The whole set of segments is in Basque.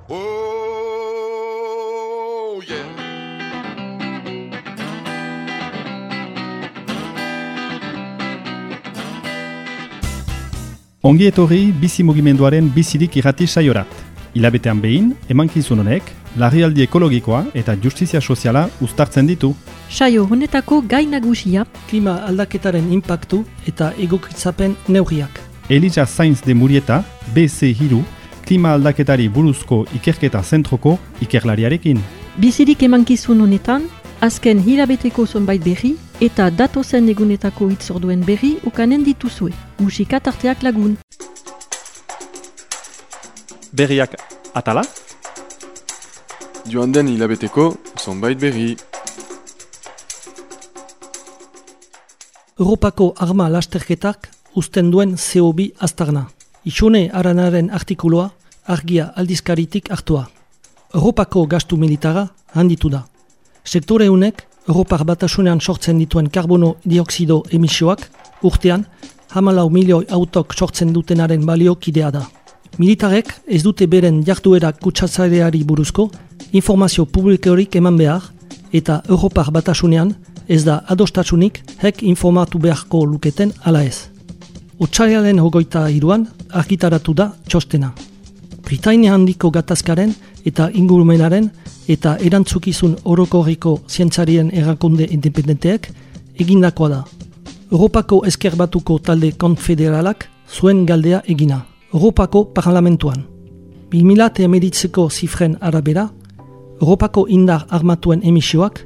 Oh, yeah. Ongi etorri bizi mugimenduaren bizirik irrati saiorat. Hilabetean behin, emankizun honek, larrialdi ekologikoa eta justizia soziala uztartzen ditu. Saio honetako gai nagusia, klima aldaketaren inpaktu eta egokitzapen neurriak. Elisa Sainz de Murieta, BC3, klima aldaketari buruzko ikerketa zentroko ikerlariarekin. bizirik emankizun honetan, azken hilabeteko zonbait berri eta datozen egunetako hitzorduen berri ukanen dituzue. Musika tarteak lagun. Berriak atala? Joan den hilabeteko zonbait berri. Europako arma lasterketak uzten duen CO2 aztarna. Ixone Aranaren artikuloa argia aldizkaritik hartua. Europako gastu militara handitu da. Sektore honek Europar Batasunean sortzen dituen karbono dioksido emisioak urtean 14 milioi autok sortzen dutenaren baliokidea da. Militarek ez dute beren jarduerak kutsatzaileari buruzko informazio publikorik eman behar eta Europar Batasunean ez da adostasunik hek informatu beharko luketen ala ez. Otsailaren 23an argitaratu da txostena. Britainia handiko gatazkaren eta ingurumenaren eta erantzukizun orokorriko zientzarien erakunde independenteek egindakoa da. Europako ezker batuko talde konfederalak zuen galdea egina. Europako parlamentuan. 2019ko zifren arabera, Europako indar armatuen emisioak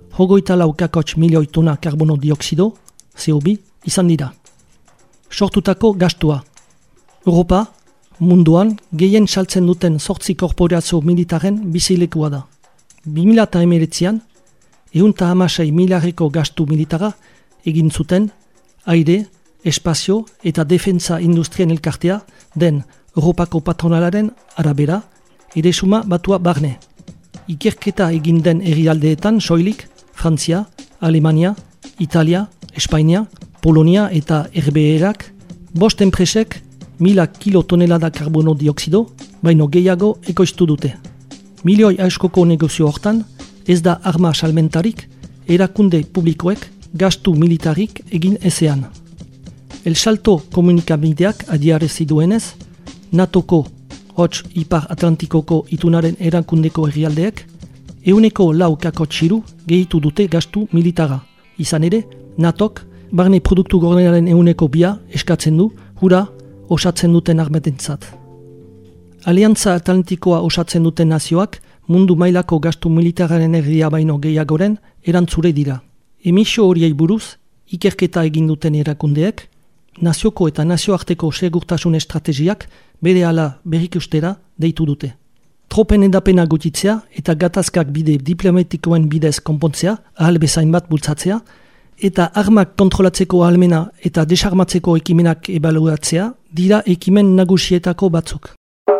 24 milioi tona karbono dioksido, CO2, izan dira. Sortutako gastua. Europa, munduan gehien saltzen duten 8 korporazio militaren bizilekua da. 2019an, 116 miliarreko gastu militara egin zuten aire, espazio eta defentsa industrien elkartea den Europako patronalaren arabera, eresuma batua barne. Ikerketa egin den herrialdeetan soilik Frantzia, Alemania, Italia, Espainia, Polonia eta RBE-ak 5 enpresek 1000 kilotonelada karbono dioksido, baino gehiago ekoiztu dute. Milioi askoko negozio hortan, ez da arma salmentarik, erakunde publikoek gastu militarik egin ezean. El Salto komunikabideak adiarazi duenez, NATOko, hots Ipar Atlantikoko itunaren erakundeko herrialdeek, 4,3% gehitu dute gastu militara. Izan ere, NATOk barne produktu gordenaren 2% eskatzen du, hura osatzen duten armetentzat. Aliantza Atlantikoa osatzen duten nazioak mundu mailako gastu militararen erdia baino gehiagoren erantzure dira. Emisio horiei buruz, ikerketa egin duten erakundeek, nazioko eta nazioarteko segurtasun estrategiak berehala berrikustera deitu dute. Tropen edapena gutitzea eta gatazkak bide diplomatikoen bidez konpontzea, ahal bezain bat bultzatzea, eta armak kontrolatzeko ahalmena eta desarmatzeko ekimenak ebaluatzea dira ekimen nagusietako batzuk.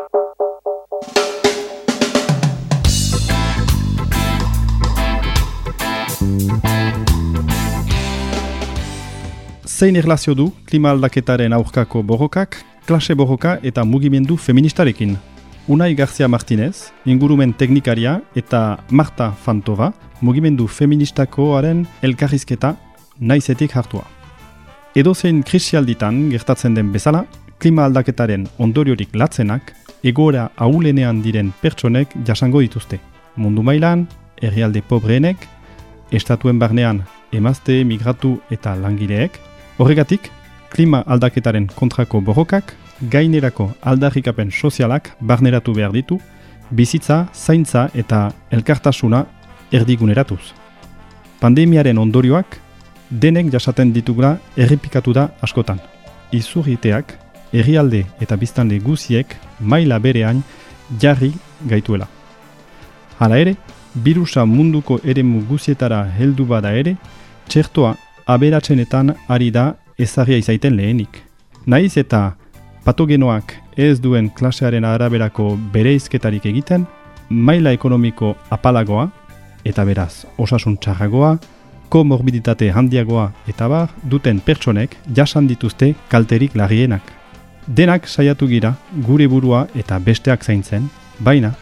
Zein erlazio du klima aldaketaren aurkako borrokak, klase borroka eta mugimendu feministarekin? Unai Garcia Martinez, ingurumen teknikaria eta Marta Fantova, mugimendu feministakoaren elkarrizketa naizetik hartua. Edozein krisialditan gertatzen den bezala, klima aldaketaren ondoriorik latzenak egoera ahulenean diren pertsonek jasango dituzte. Mundu mailan, herrialde pobreenek, estatuen barnean emazte, migratu eta langileek. Horregatik, klima aldaketaren kontrako borrokak, gainerako aldarrikapen sozialak barneratu behar ditu, bizitza, zaintza eta elkartasuna erdiguneratuz. Pandemiaren ondorioak denek jasaten ditugula errepikatu da askotan. Izurriteak, herrialde eta biztanle guziek maila berean jarri gaituela. Hala ere, birusa munduko eremu guzietara heldu bada ere, txertoa aberatzenetan ari da ezarria izaiten lehenik. Naiz eta patogenoak ez duen klasearen araberako bereizketarik egiten, maila ekonomiko apalagoa eta beraz osasun txarragoa, komorbiditate handiagoa eta bar duten pertsonek jasan dituzte kalterik larrienak. Denak saiatu gira gure burua eta besteak zaintzen, baina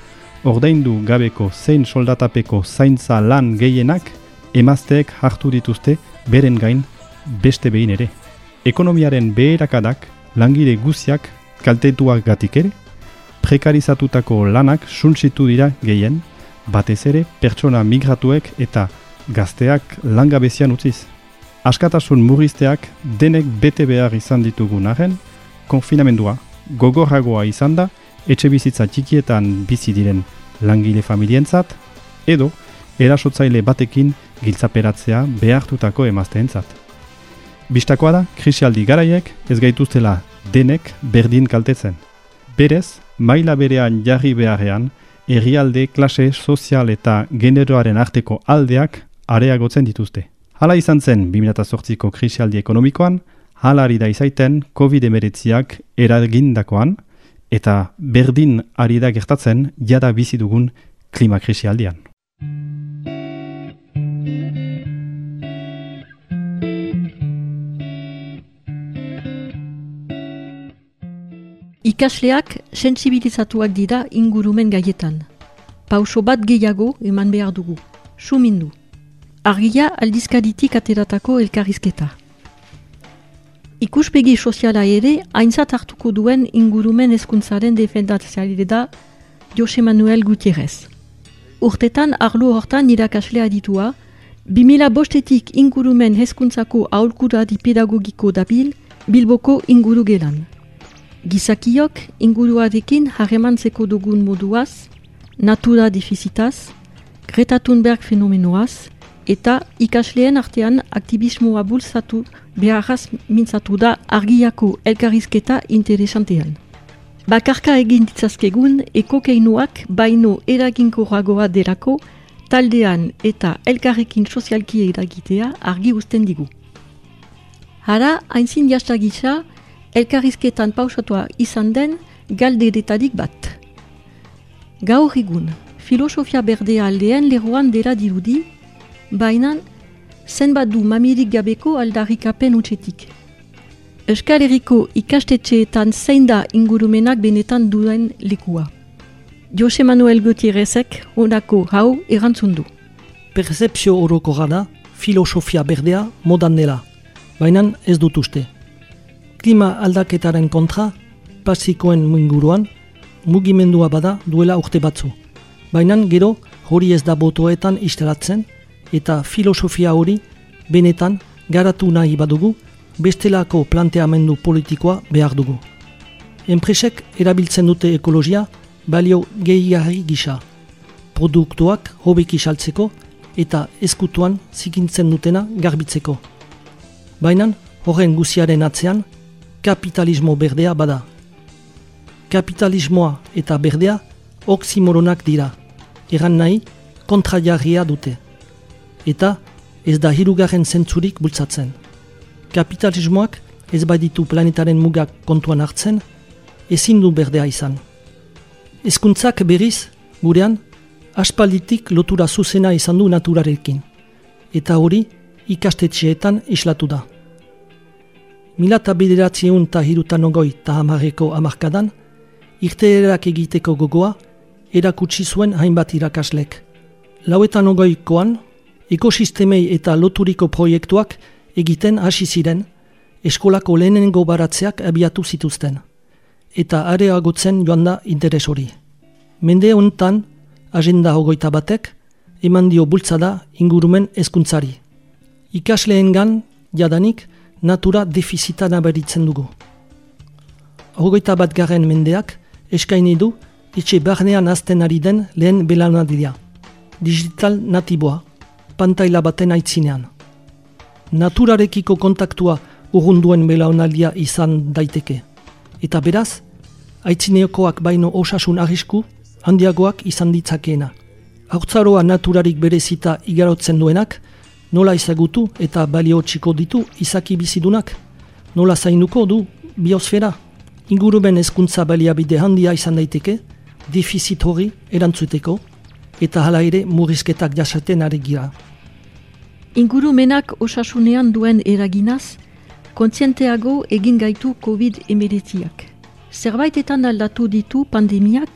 ordaindu gabeko zein soldatapeko zaintza lan gehienak emazteek hartu dituzte beren gain beste behin ere. Ekonomiaren beherakadak langile guziak kaltetuak gatik ere, prekarizatutako lanak suntsitu dira gehien, batez ere pertsona migratuek eta gazteak langabezian utziz. Askatasun murrizteak denek bete behar izan ditugun arren, konfinamendua gogorragoa izan da etxe bizitza txikietan bizi diren langile familientzat, edo erasotzaile batekin giltzaperatzea behartutako emazteentzat. Bistakoa da, krisialdi garaiek ez gaituztela denek berdin kaltetzen. Berez, maila berean jarri beharrean, herrialde, klase, sozial eta generoaren arteko aldeak areagotzen dituzte. Hala izan zen 2008ko krisialdi ekonomikoan, hala ari da izaiten COVID-19ak eragindakoan, eta berdin ari da gertatzen jada bizi dugun klima krisialdian. Ikasleak sentsibilizatuak dira ingurumen gaietan. Pauso bat gehiago eman behar dugu. Sumindu. Argia aldizkaritik ateratako elkarrizketa. Ikuspegi soziala ere aintzat hartuko duen ingurumen hezkuntzaren defendatzaile da Jose Manuel Gutierrez. Urtetan arlo hortan irakasle aditua, 2005etik ingurumen hezkuntzako aholkulari pedagogiko dabil Bilboko inguru gelan. Gizakiok inguruarekin harremantzeko dugun moduaz, natura defizitaz, Greta Thunberg fenomenoaz, eta ikasleen artean aktivismoa bultzatu beharraz mintzatu da argiako elkarrizketa interesantean. Bakarka egin ditzazkegun ekokeinuak baino eraginkorragoa delako taldean eta elkarrekin sozialki eragitea argi uzten digu. Hara, aintzin jasta gisa, elkarrizketan pausatua izan den galderetarik bat. Gaur egun, filosofia berdea aldean lerroan dela dirudi, baina zenbat du mamirik gabeko aldarrikapen utxetik. Euskal Herriko ikastetxeetan zein da ingurumenak benetan duen lekua. Jose Manuel Gutierrezek honako hau erantzun du. Percepzio orokorra da filosofia berdea modan dela, baina ez dut uste. Klima aldaketaren kontra, pasikoen inguruan, mugimendua bada duela urte batzu. Baina gero hori ez da botoetan instalatzen, eta filosofia hori benetan garatu nahi badugu, bestelako planteamendu politikoa behar dugu. Enpresek erabiltzen dute ekologia balio gehigarri gisa. Produktuak hobeki saltzeko eta ezkutuan zikintzen dutena garbitzeko. Baina horren guziaren atzean kapitalismo berdea bada. Kapitalismoa eta berdea oksimoronak dira, eran nahi kontrajarria dute. Eta ez da hirugarren zentzurik bultzatzen. Kapitalismoak ez baditu planetaren mugak kontuan hartzen, ezin du berdea izan. Hezkuntzak berriz, gurean, aspalditik lotura zuzena izan du naturarekin, eta hori ikastetxeetan islatu da. 1993ko hamarkadan, irteerak egiteko gogoa erakutsi zuen hainbat irakaslek. 1998koan, ekosistemei eta loturiko proiektuak egiten hasi ziren, eskolako lehenengo baratzeak abiatu zituzten, eta areagotzen joan da interes hori. Mende honetan, Agenda 21 eman dio bultzada ingurumen hezkuntzari. Ikasleengan jadanik natura defizita nabaritzen dugu. 21. mendeak eskaini du etxe barnean hazten ari den lehen belaunaldia, digital natiboa, pantaila baten aitzinean. Naturarekiko kontaktua urrunduen belaunaldia izan daiteke, eta beraz, aitzineokoak baino osasun arrisku handiagoak izan ditzakeena. Haurtzaroa naturarik berezita igarotzen duenak, nola ezagutu eta balio txiko ditu izaki bizidunak, nola zainduko du biosfera, ingurumen hezkuntza baliabide handia izan daiteke, defizit hori erantzuteko, eta hala ere murrizketak jasaten ari gira. Ingurumenak osasunean duen eraginaz, kontzienteago egin gaitu COVID-19ak. Zerbaitetan aldatu ditu pandemiak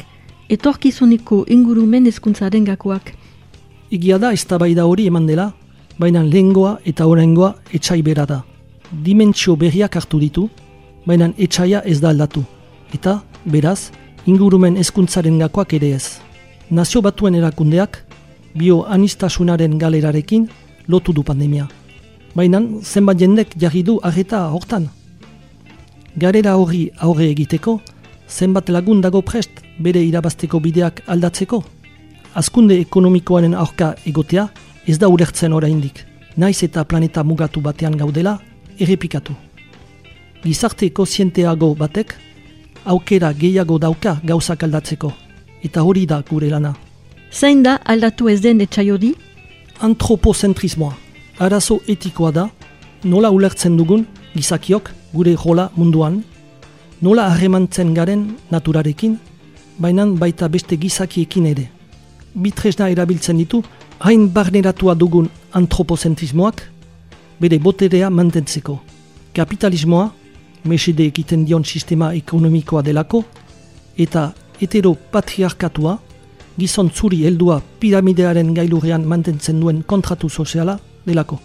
etorkizuniko ingurumen hezkuntzaren gakoak. Egia da eztabaida hori eman dela, baina lehengoa eta oraingoa etsai bera da. Dimentsio berriak hartu ditu, baina etsaia ez da aldatu. Eta, beraz, ingurumen hezkuntzaren gakoak ere ez. Nazio Batuen erakundeak, bioanistasunaren galerarekin lotu du pandemia. Baina, zenbat jendek jarri du arreta hortan. Garera horri aurre egiteko, zenbat lagun dago prest bere irabazteko bideak aldatzeko. Hazkunde ekonomikoaren aurka egotea ez da ulertzen oraindik. Naiz eta planeta mugatu batean gaudela, errepikatu. Gizarte kozienteago batek, aukera gehiago dauka gauzak aldatzeko. Eta hori da gure lana. Zein da aldatu ez den etsai hori? Antropozentrismoa. Arazo etikoa da, nola ulertzen dugun gizakiok gure rola munduan, nola harremantzen garen naturarekin, baina baita beste gizakiekin ere. Bitresna erabiltzen ditu, hain barneratua dugun antropozentrismoak, bere boterea mantentzeko. Kapitalismoa, mesede egiten dion sistema ekonomikoa delako, eta heteropatriarkatua, gizon zuri heldua piramidearen gailurrean mantentzen duen kontratu soziala delako.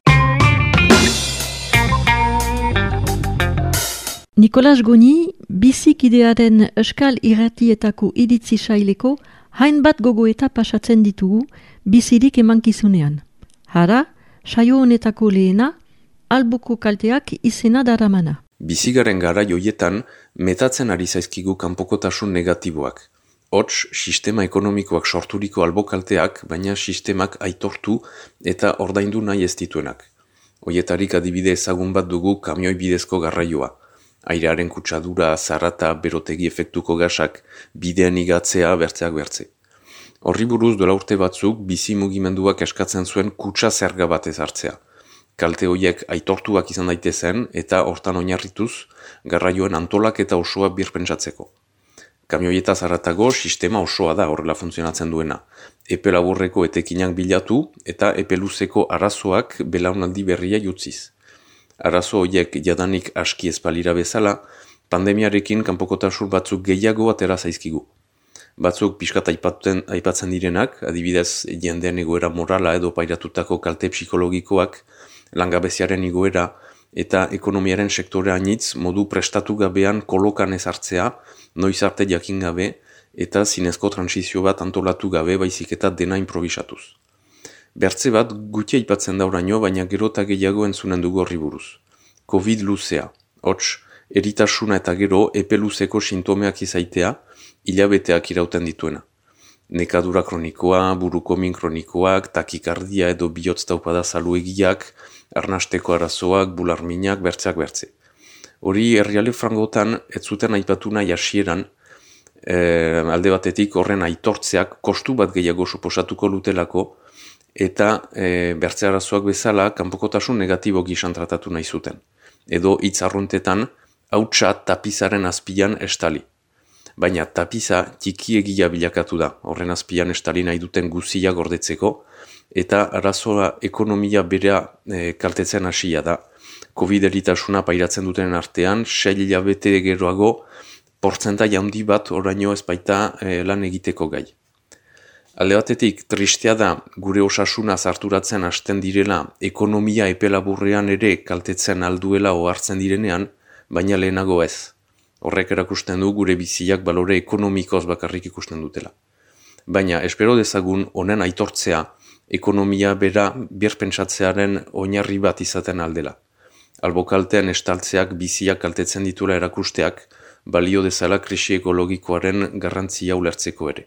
Nikolas Goni, bizikidearen euskal irratietako iritzi saileko hainbat gogoeta pasatzen ditugu bizirik emankizunean. Hara, saio honetako lehena, albuko kalteak izena daramana. Bizigaren garai hoietan metatzen ari zaizkigu kanpokotasun negatiboak. Hots, sistema ekonomikoak sorturiko albokalteak, baina sistemak aitortu eta ordaindu nahi ez dituenak. Hoietarik adibide ezagun bat dugu kamioi bidezko garraioa. Airearen kutsadura, zarata, berotegi efektuko gasak, bidean igatzea bertzeak bertze. Horri buruz dola urte batzuk bizi mugimenduak eskatzen zuen kutsa zerga bat ezartzea. Kalte horiek aitortuak izan daitezen eta hortan oinarrituz garraioen antolak eta osoa birpentsatzeko. Kamioietaz haratago sistema osoa da horrela funtzionatzen duena. Epe laburreko etekinak bilatu eta epe luzeko arazoak belaunaldi berria jutziz. Arazo horiek jadanik aski ezpalira bezala, pandemiarekin kanpokotasun batzuk gehiago atera zaizkigu. Batzuk pixkat aipatzen direnak, adibidez jendean egoera morala edo pairatutako kalte psikologikoak, langabeziaren igoera eta ekonomiaren sektore anitz modu prestatu gabean kolokan ezartzea, noiz arte jakin gabe eta zinezko transizio bat antolatu gabe baizik eta dena improvisatuz. Bertze bat gutia aipatzen da oraino, baina gero eta gehiago entzunen dugu horri buruz. Covid luzea, hots, eritasuna eta gero epe luzeko sintomeak izaitea, hilabeteak irauten dituena. Nekadura kronikoa, buruko min kronikoak, takikardia edo bihotz taupada zaluegiak, arnasteko arazoak, bularminak, bertzeak bertze. Hori herrialde frangotan ez zuten aipatu nahi hasieran, alde batetik horren aitortzeak kostu bat gehiago suposatuko lutelako, eta bertze arazoak bezala kanpokotasun negatibo gisan tratatu nahi zuten. Edo hitz arruntetan, hautsa tapizaren azpian estali. Baina tapiza txikiegia bilakatu da, horren azpian estali nahi duten guzia gordetzeko, eta arazoa ekonomia berea kaltetzen hasia da. Covid-eritasuna pairatzen duten artean, 6 hilabete geroago, portzentai handi bat oraino ez baita lan egiteko gai. Alde batetik, tristea da gure osasuna zarturatzen hasten direla ekonomia epe laburrean ere kaltetzen alduela ohartzen direnean, baina lehenago ez. Horrek erakusten du gure biziak balore ekonomikoz bakarrik ikusten dutela. Baina, espero dezagun honen aitortzea ekonomia bera birpentsatzearen oinarri bat izaten aldela. Albokaltean estaltzeak biziak kaltetzen dituela erakusteak, balio dezala krisi ekologikoaren garrantzia ulertzeko ere.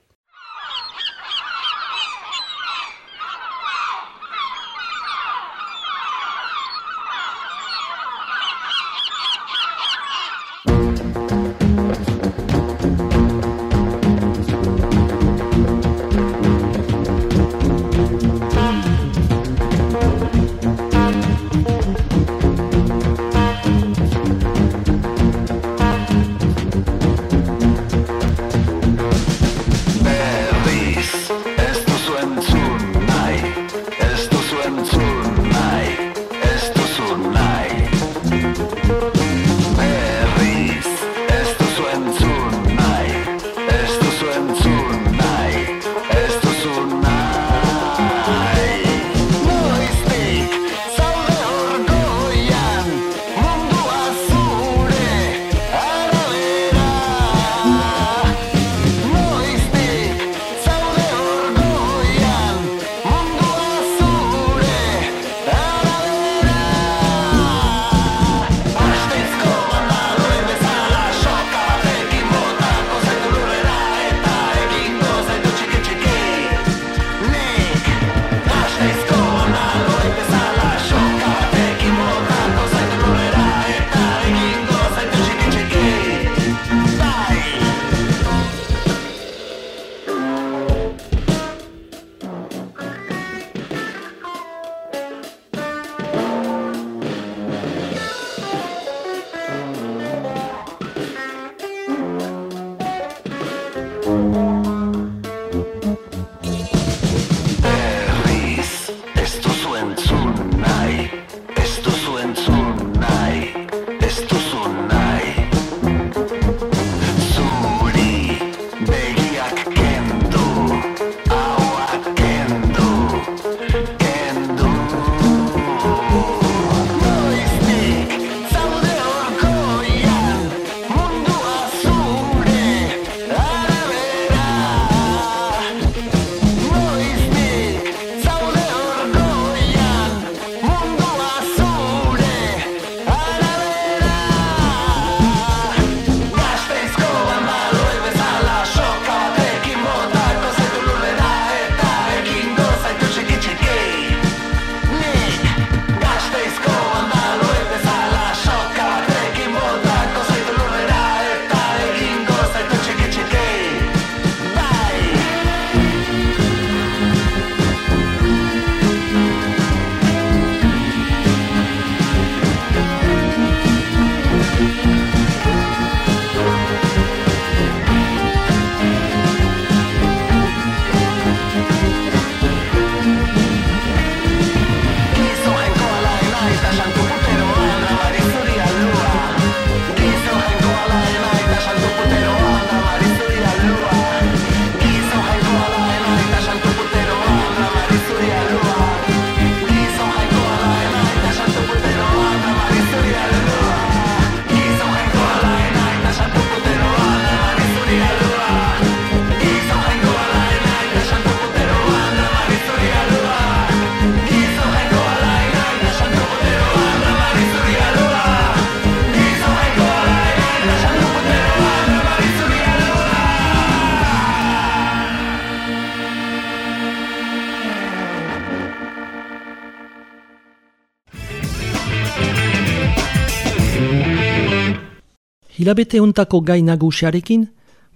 Hilabete hontako gai nagusiarekin,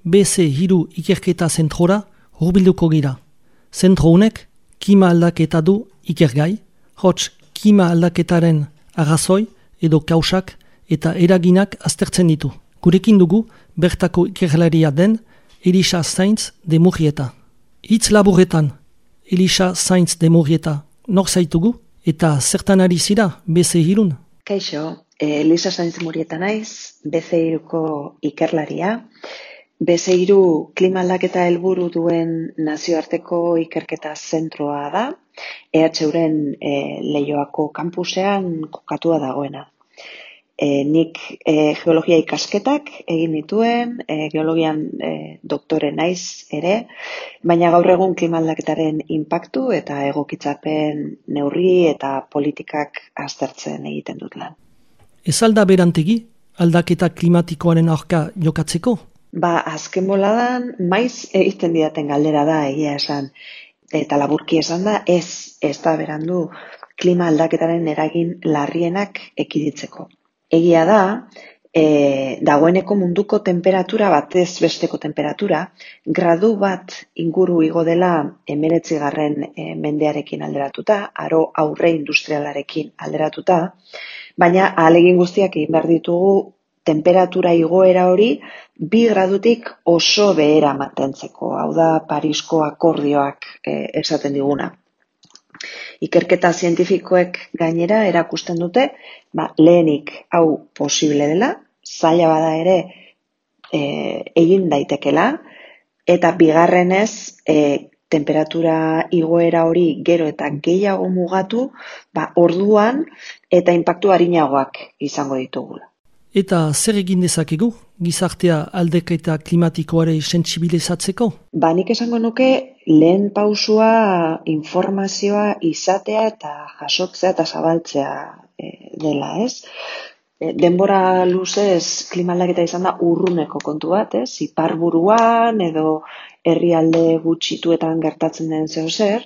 BC3 ikerketa zentrora hurbilduko gira. Zentro honek, klima aldaketa du ikergai, hots klima aldaketaren arrazoi edo kausak eta eraginak aztertzen ditu. Gurekin dugu, bertako ikerlaria den Elisa Sainz de Murrieta. Hitz laburretan, Elisa Sainz de Murrieta, nor zaitugu eta zertan ari zira BC3? Kaixo, Elisa Sainz Murrieta naiz, BC3ko ikerlaria. BC3 klima aldaketa helburu duen nazioarteko ikerketa zentroa da, EHUren Leioako kampusean kokatua dagoena. Nik geologia ikasketak egin dituen, geologian doktore naiz ere, baina gaur egun klima aldaketaren inpaktu eta egokitzapen neurri eta politikak aztertzen egiten dut lan. Ez alda berantegi aldaketa klimatikoaren aurka jokatzeko? Azken boladan maiz egiten didaten galdera da egia esan. Eta laburki esan da ez da berandu klima aldaketaren eragin larrienak ekiditzeko. Egia da, dagoeneko munduko temperatura batez besteko temperatura, gradu bat inguru igo dela 19. Mendearekin alderatuta, aro aurre industrialarekin alderatuta, baina ahalegin guztiak egin behar ditugu temperatura igoera hori 2 gradutik oso behera mantentzeko, hau da Parisko akordioak esaten diguna. Ikerketa zientifikoek gainera erakusten dute, lehenik hau posible dela, zaila bada ere egin daitekela, eta bigarrenez temperatura igoera hori gero eta gehiago mugatu, orduan eta inpaktu arinagoak izango ditugula. Eta zer egin dezakegu gizartea aldaketa klimatikoare sentsibilizatzeko? Nik esango nuke lehen pausua informazioa izatea eta jasotzea eta zabaltzea dela, ez? Denbora luzez klima aldaketa izan da urruneko kontu bat, ez? Iparburuan edo herrialde gutxituetan gertatzen den zer,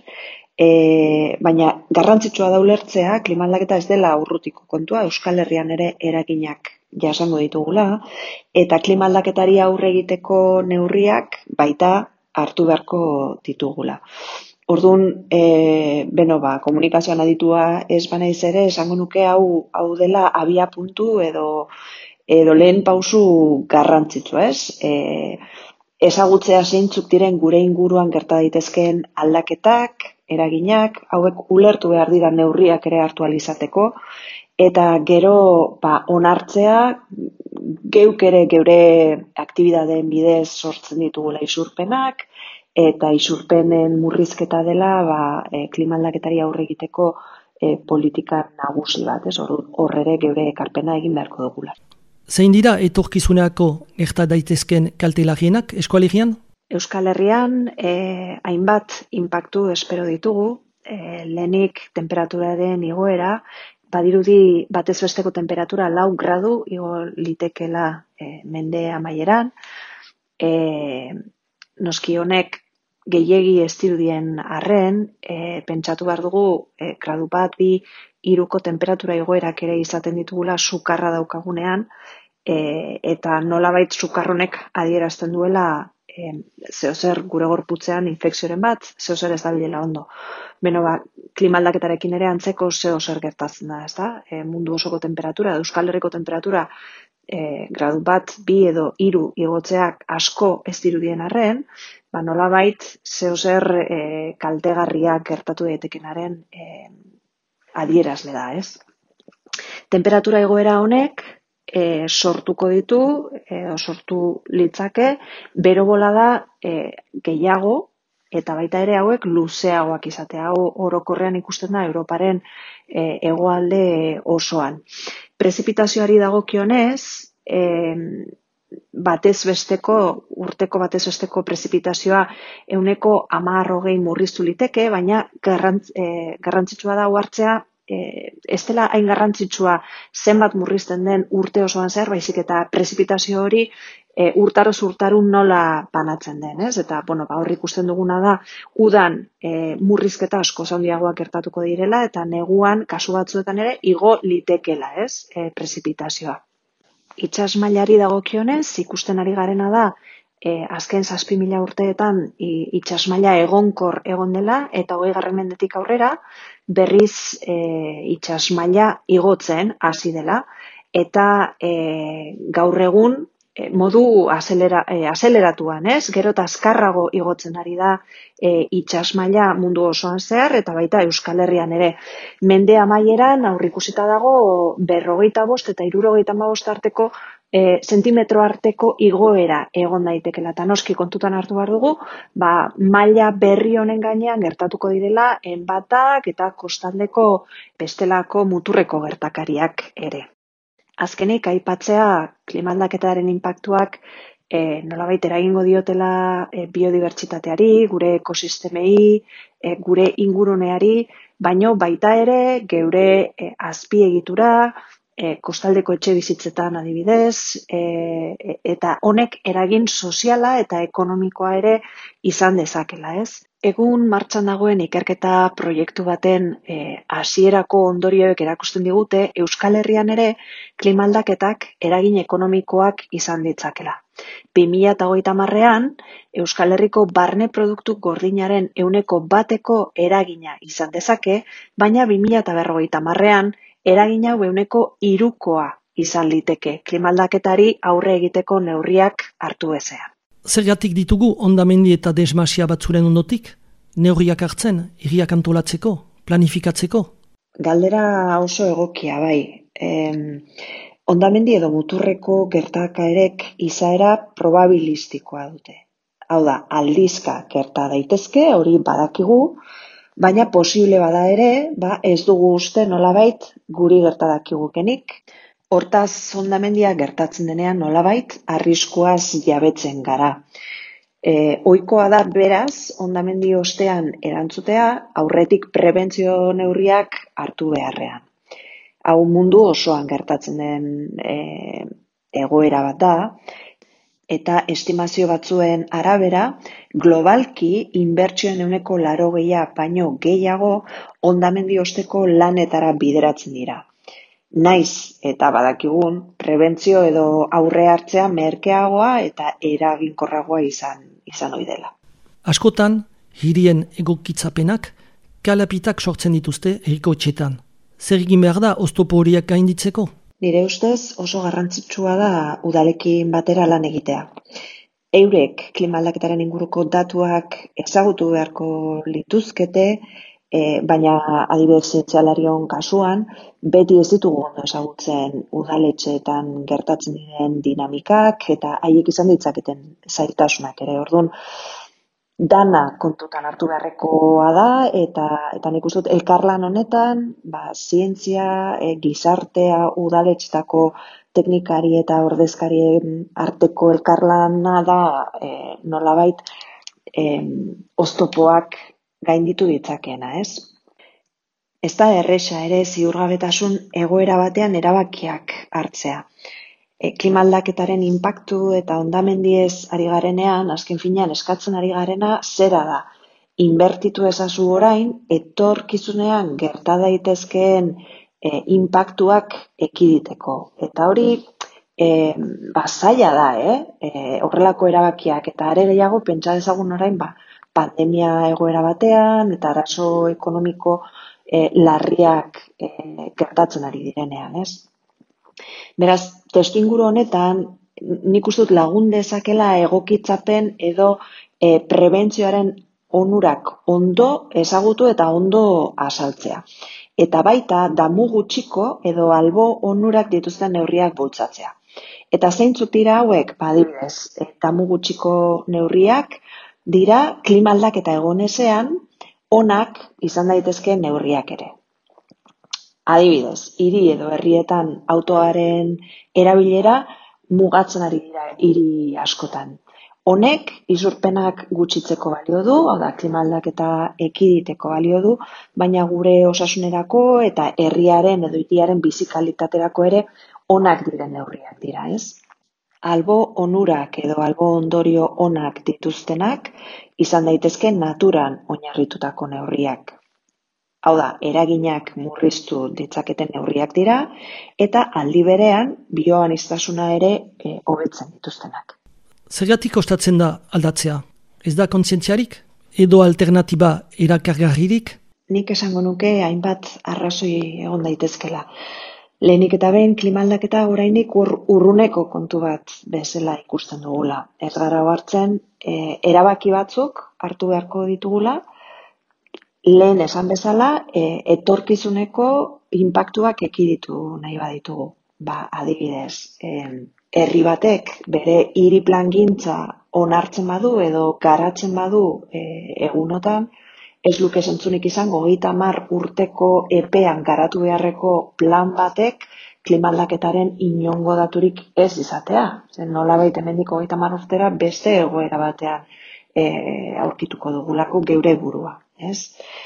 baina garrantzitsua da ulertzea klima aldaketa ez dela urrutiko kontua, Euskal Herrian ere eraginak jasango ditugula, eta klima aldaketari aurre egiteko neurriak baita hartu beharko ditugula. Orduan, komunikazioan aditua ez banaiz ere, esango nuke hau dela abia puntu edo lehen pausu garrantzitsua, ez? ezagutzea zeintzuk diren gure inguruan gerta daitezkeen aldaketak, eraginak, hauek ulertu behar dira neurriak ere hartu ahal izateko, eta gero onartzea geuk ere geure aktibitateen bidez sortzen ditugula isurpenak, eta isurpenen murrizketa dela klima aldaketari aurre egiteko politika nagusi bat, hor ere geure ekarpena egin beharko dugula. Zein dira etorkizuneako gerta daitezken kalte larrienak eskualerian? Euskal Herrian hainbat inpaktu espero ditugu, lehenik temperaturaren igoera, badirudi batez besteko temperatura 4 gradu igo litekela mende amaieran, noski honek gehiegi ez dirudien arren, pentsatu behar dugu gradu bat, 2, 3ko temperatura igoerak ere izaten ditugula sukarra daukagunean, eta nolabait sukarronek adierazten duela zeozer gure gorputzean infekzioren bat, zeozer ez dabilela ondo. Beno, klima aldaketarekin ere antzeko zeozer gertatzen da, ezta? Mundu osoko temperatura, Euskal Herriko temperatura gradu bat, 2 edo 3 igotzeak asko ez dirudien arren, nolabait zeozer kaltegarriak gertatu daitekenaren adierazle da, ez? Temperatura igoera honek sortuko ditu, sortu litzake, bero bolada gehiago, eta baita ere hauek luzeagoak izatea, hau orokorrean ikusten da Europaren hegoalde osoan. Prezipitazioari dagokionez, urteko batez besteko prezipitazioa 10-20 murriztu liteke, baina garrantzitsua da hartzea, ez dela hain garrantzitsua zenbat murrizten den urte osoan zehar, baizik eta prezipitazio hori urtaroz urtarun nola banatzen den, ez? Eta, hor ikusten duguna da, udan murrizketa asko handiagoak gertatuko direla, eta neguan, kasu batzuetan ere, igo litekela, ez? Prezipitazioa. Itsas mailari dagokionez, ikusten ari garena da, azken 7.000 urteetan itsas maila egonkor egon dela, eta 20. mendetik aurrera, berriz itsas maila igotzen hasi dela, eta gaur egun modu azeleratuan, ez? Gero eta azkarrago igotzen ari da itsas maila mundu osoan zehar, eta baita Euskal Herrian ere. Mende amaieran aurrikusita dago 45 eta 75 arteko zentimetro arteko igoera egon daitekela. Eta noski kontutan hartu behar dugu, maila berri honen gainean gertatuko direla enbatak eta kostaldeko bestelako muturreko gertakariak ere. Azkenik, aipatzea klima aldaketaren inpaktuak nolabait eragingo diotela biodibertsitateari, gure ekosistemei, gure inguruneari, baino baita ere geure azpiegitura, kostaldeko etxe bizitzetan adibidez, eta honek eragin soziala eta ekonomikoa ere izan dezakela, ez? Egun martxan dagoen ikerketa proiektu baten hasierako ondorioek erakusten digute Euskal Herrian ere klima aldaketak eragin ekonomikoak izan ditzakela. 2030ean Euskal Herriko barne produktu gordinaren 1% eragina izan dezake, baina 2050ean eragina 3% izan liteke klima aldaketari aurre egiteko neurriak hartu ezean. Zergatik ditugu hondamendi eta desmasia batzuren ondotik? Neurriak hartzen, hiriak antolatzeko, planifikatzeko? Galdera oso egokia bai. Hondamendi edo muturreko gertakaerek izaera probabilistikoa dute. Hau da, aldizka gerta daitezke, hori badakigu, baina posible bada ere, ez dugu uste nolabait guri gerta dakigukenik. Hortaz, hondamendia gertatzen denean nolabait arriskuaz jabetzen gara. Ohikoa da beraz, hondamendi ostean erantzutea, aurretik prebentzio neurriak hartu beharrean. Hau mundu osoan gertatzen den egoera bat da, eta estimazio batzuen arabera, globalki inbertsioen 80% baino gehiago hondamendi osteko lanetara bideratzen dira. Naiz eta badakigun, prebentzio edo aurre hartzea merkeagoa eta eraginkorragoa izan ohi dela. Askotan, hirien egokitzapenak kalapitak sortzen dituzte herriko etxetan. Zer egin behar da oztopo horiak gainditzeko? Nire ustez oso garrantzitsua da udalekin batera lan egitea. Eurek klima aldaketaren inguruko datuak ezagutu beharko lituzkete, baina adibidez zientzialarion kasuan, beti ez ditugu ondo ezagutzen udaletxeetan gertatzen diren dinamikak eta haiek izan ditzaketen zailtasunak ere. Orduan, dana kontutan hartu beharrekoa da eta nik uste dut elkarlan honetan, zientzia, gizartea, udaletxetako teknikari eta ordezkarien arteko elkarlana da nolabait oztopoak gainditu ditzakeena, ez? Ez da erresa ere ziurgabetasun egoera batean erabakiak hartzea. Klima aldaketaren inpaktu eta hondamendiez ari garenean, azken finean eskatzen ari garena zera da. Inbertitu ezazu orain, etorkizunean gerta daitezkeen inpaktuak ekiditeko. Eta hori zaila da, horrelako erabakiak eta are gehiago pentsa dezagun orain pandemia egoera batean eta arazo ekonomiko larriak gertatzen ari direnean, ez? Beraz, testuinguru honetan, nik uste dut lagun dezakela egokitzapen edo prebentzioaren onurak ondo ezagutu eta ondo azaltzea. Eta baita, damu gutxiko edo albo onurak dituzten neurriak bultzatzea. Eta zeintzuk dira hauek, adibidez, damu gutxiko neurriak dira klima aldaketa egonezean onak izan daitezke neurriak ere. Adibidez, hiri edo herrietan autoaren erabilera mugatzen ari dira hiri askotan. Honek isurpenak gutxitzeko balio du, hau da klima aldaketa ekiditeko balio du, baina gure osasunerako eta herriaren edo hiriaren bizi kalitaterako ere onak diren neurriak dira, ez? Albo onurak edo albo ondorio onak dituztenak izan daitezke naturan oinarritutako neurriak. Hau da, eraginak murriztu ditzaketen neurriak dira eta aldi berean bioaniztasuna ere hobetzen dituztenak. Zergatik kostatzen da aldatzea? Ez da kontzientziarik? Edo alternatiba erakargarririk? Nik esango nuke hainbat arrazoi egon daitezkela. Lehenik eta behin klima aldaketa oraindik urruneko kontu bat bezala ikusten dugula. Ez gara hartzen erabaki batzuk hartu beharko ditugula, lehen esan bezala, etorkizuneko inpaktuak ekiditu nahi baditugu. Adibidez, herri batek bere hiri plangintza onartzen badu edo garatzen badu egunotan, ez luke zentzunik izango 30 urteko epean garatu beharreko plan batek klima aldaketaren inongo daturik ez izatea. Nolabait hemendik 30 urtera beste egoera batean aurkituko dugulako geure burua. Ez?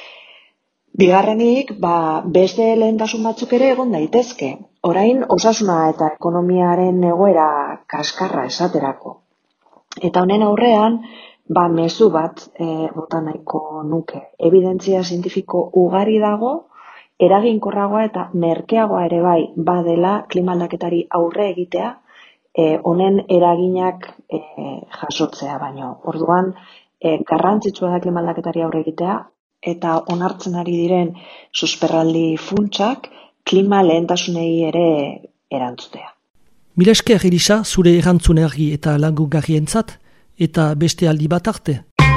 Bigarrenik, beste lehentasun batzuk ere egon daitezke. Orain osasuna eta ekonomiaren egoera kaskarra esaterako. Eta honen aurrean, mezu bat bota nahiko nuke. Evidentzia zientifiko ugari dago, eraginkorragoa eta merkeagoa ere bai badela klima aldaketari aurre egitea, honen eraginak jasotzea baino. Orduan, garrantzitsua da klima aldaketari aurre egitea, eta onartzen ari diren susperraldi funtsak klima lehentasunei ere erantzutea. Mila esker Elisa, zure erantzun argi eta lagungarrientzat, eta beste aldi bat arte.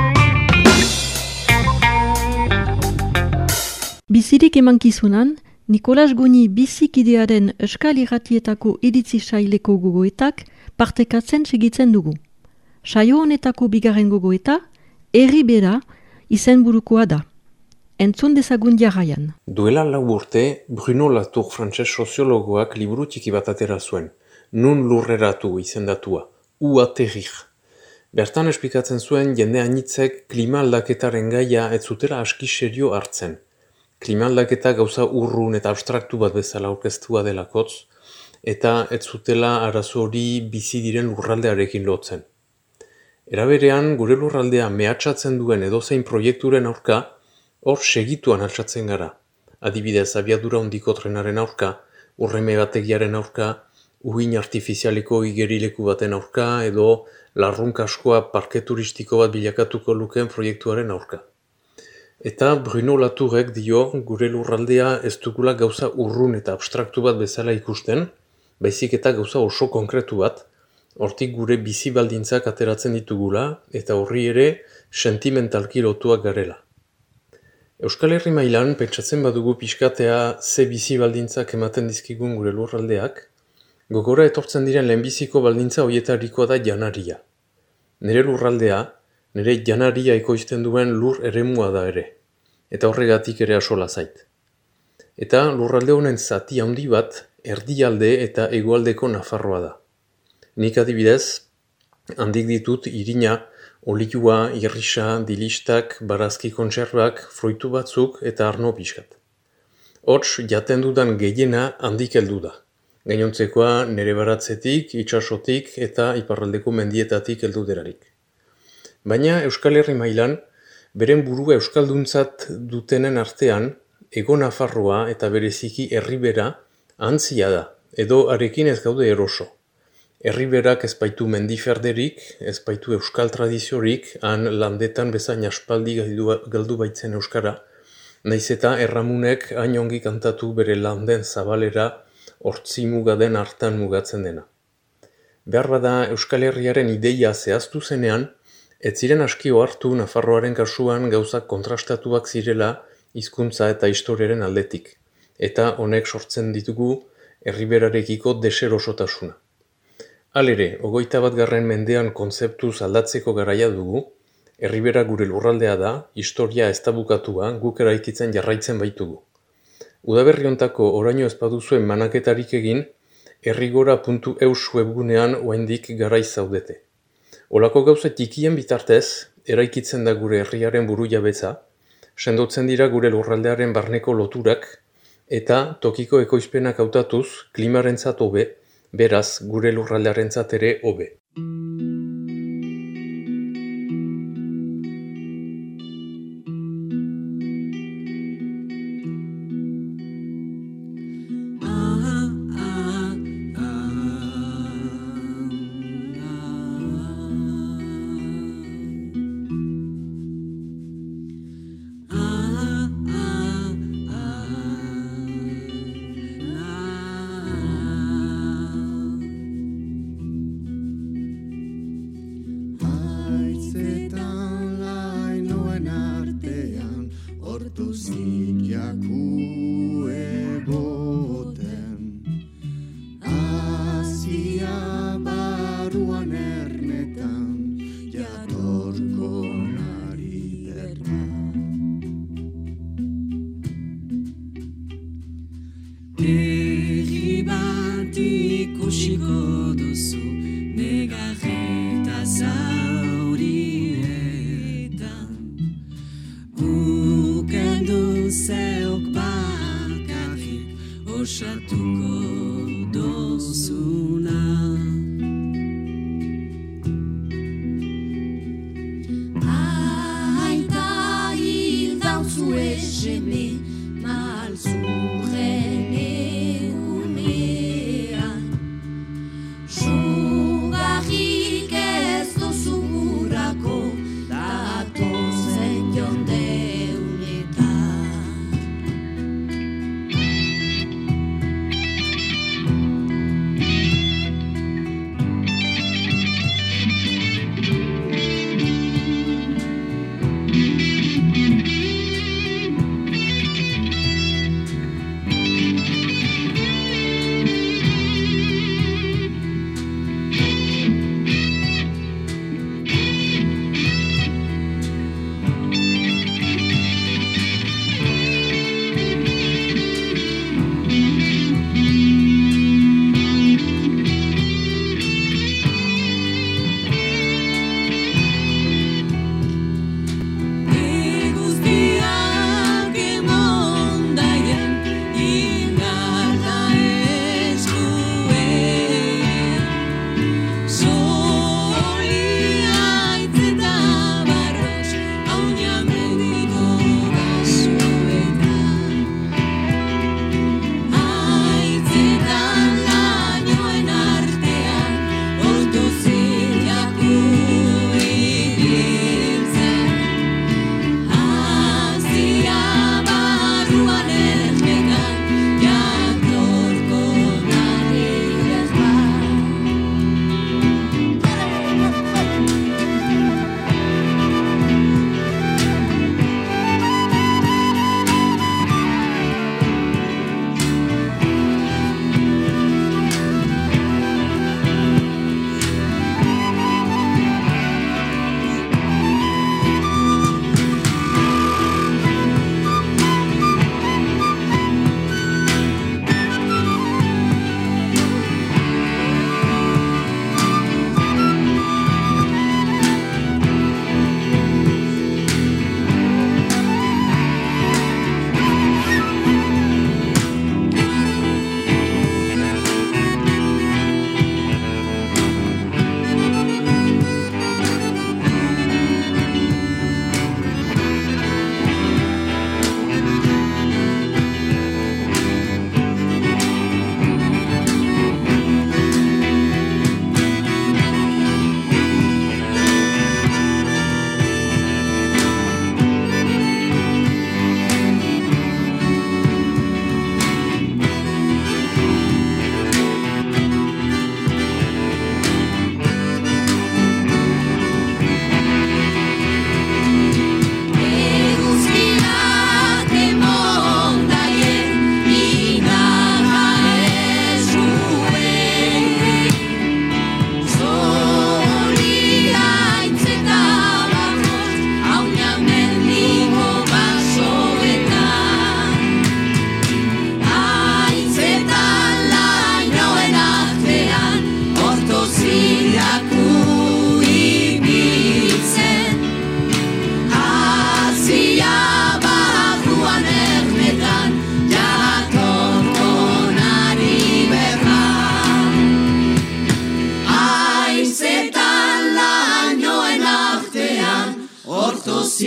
Bizirik emankizunan, Nikolas Goni bizikidearen Euskal Irratietako iritzi saileko gogoetak partekatzen segitzen dugu. Saio honetako bigarren gogoeta, herri bera izenburukoa da. Entzun dezagun jarraian. Duela 4 urte, Bruno Latour frantses soziologoak liburu txiki bat atera zuen. Nun lurreratu izendatua. Atterrir. Bertan esplikatzen zuen jende anitzek klima aldaketaren gaia ez zutela aski serio hartzen. Klima aldaketa gauza urrun eta abstraktu bat bezala aurkeztua delakotz, eta ez zutela arazo hori bizi diren lurraldearekin lotzen. Era berean, gure lurraldea mehatxatzen duen edozein proiekturen aurka, hor segituan altxatzen gara. Adibidez, abiadura handiko trenaren aurka, urremegategiaren aurka, uhin artifizialiko igerileku baten aurka, edo larrunkaskoa parke turistiko bat bilakatuko lukeen proiektuaren aurka. Eta Bruno Latourek dio gure lurraldea ez dugula gauza urrun eta abstraktu bat bezala ikusten, baizik eta gauza oso konkretu bat, Hortik gure bizi baldintzak ateratzen ditugula eta horri ere sentimentalki lotuak garela. Euskal Herri mailan pentsatzen badugu pixkatea ze bizi baldintzak ematen dizkigun gure lurraldeak, gogora etortzen diren lehenbiziko baldintza horietarikoa da janaria. Nire lurraldea, nire janaria ekoizten duen lur eremua da ere, eta horregatik ere asola zait. Eta lurralde honen zati handi bat erdialde eta hegoaldeko Nafarroa da. Nik adibidez, handik ditut irina, olioa, irrisa, dilistak, barazki kontserbak, fruitu batzuk eta arno pixkat. Hots, jaten dudan gehiena handik heldu da. Gainontzekoa nere baratzetik, itsasotik eta iparraldeko mendietatik heldu derarik. Baina Euskal Herri mailan, beren burua euskalduntzat dutenen artean, Ego Nafarroa eta bereziki Erribera antzia da, edo arekin ez gaude eroso. Erriberak ez baitu mendiferderik, ez baitu euskal tradiziorik, han landetan bezain aspaldi galdu baitzen euskara, naiz eta erramunek hain ongi kantatu bere landen zabalera hortzi mugaden hartan mugatzen dena. Behar bada Euskal Herriaren ideia zehaztu zenean, ez ziren aski ohartu Nafarroaren kasuan gauzak kontrastatuak zirela hizkuntza eta historiaren aldetik, eta honek sortzen ditugu Erriberarekiko deserosotasuna. Halere, 21. mendean kontzeptuz aldatzeko garaia dugu, Erribera gure lurraldea da, historia ez da bukatua, guk eraikitzen jarraitzen baitugu. Udaberri hontako oraino ez baduzuen manaketarik egin, errigora.eus webgunean oraindik garaiz zaudete. Olako gauza tikien bitartez, eraikitzen da gure herriaren burujabetza, sendotzen dira gure lurraldearen barneko loturak, eta tokiko ekoizpenak hautatuz klimarentzat hobe, beraz gure lurraldearentzat ere hobe. Herri bat ikusiko duzu negarreta zaurietan, ukendu zeok bakarrik osatuko dozuna. Aita hil dauzu eseme malzurren egunean, sugarrik ez duzu gurako datozen jondeunetan.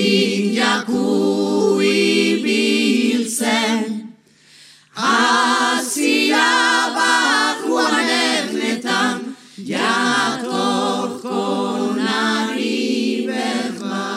nik jaku ibiltzen, Azia barruan ernetan, jatorko nari berba.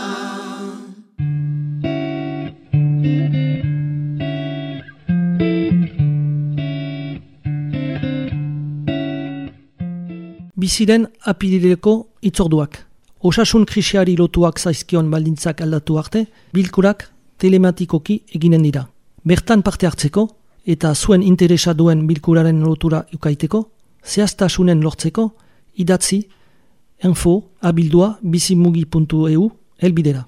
Biziren apirileko itzorduak. Osasun krisiari lotuak zaizkion baldintzak aldatu arte, bilkurak telematikoki eginen dira. Bertan parte hartzeko eta zuen interesa duen bilkuraren lotura ukaiteko, zehaztasunen lortzeko, idatzi, info@bizimugi.eu helbidera.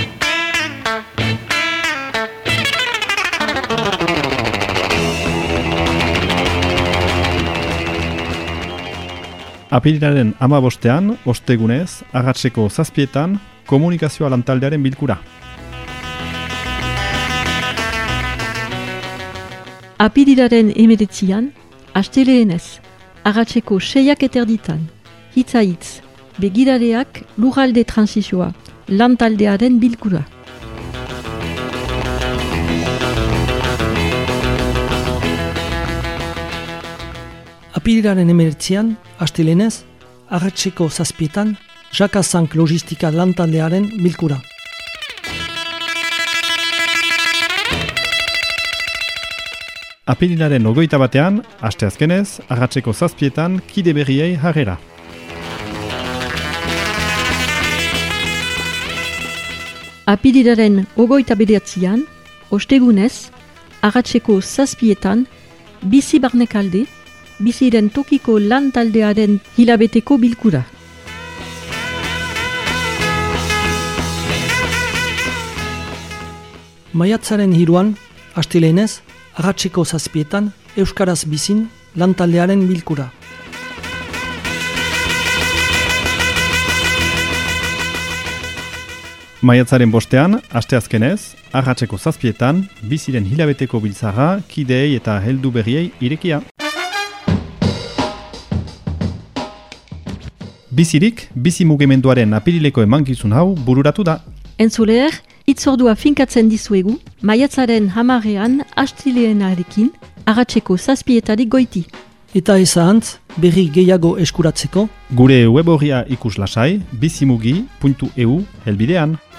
Apirilaren 15ean, ostegunez, arratseko 7etan, komunikazioa lantaldearen bilkura. Apirilaren 19ean, asteleenez, arratseko 6:30, hitza hitz, begiradeak lurralde transizioa, lantaldearen bilkura. Apirilaren 19ean, astelenez, arratseko 7etan, Jakazank logistika lantaldearen bilkura. Apirilaren 21ean, asteazkenez, arratseko 7etan, kide berriei harrera. Apirilaren 29ean, ostegunez, arratseko 7etan, bizi barnekalde, biziren tokiko lantaldearen hilabeteko bilkura. Maiatzaren 3ean, astelenez, arratseko 7etan, Euskaraz bizin lantaldearen bilkura. Maiatzaren 5ean, asteazkenez, arratseko 7etan, biziren hilabeteko biltzarra, kideei eta heldu berriei irekia. Bizirik, bizi mugimenduaren apirileko emankizun hau bururatu da. Entzuleer, itzordua finkatzen dizuegu, maiatzaren 10ean asteleenarekin, arratseko 7etarik goiti. Eta ezahantz, berri gehiago eskuratzeko, Gure web orria ikus lasai, bizimugi.eu helbidean.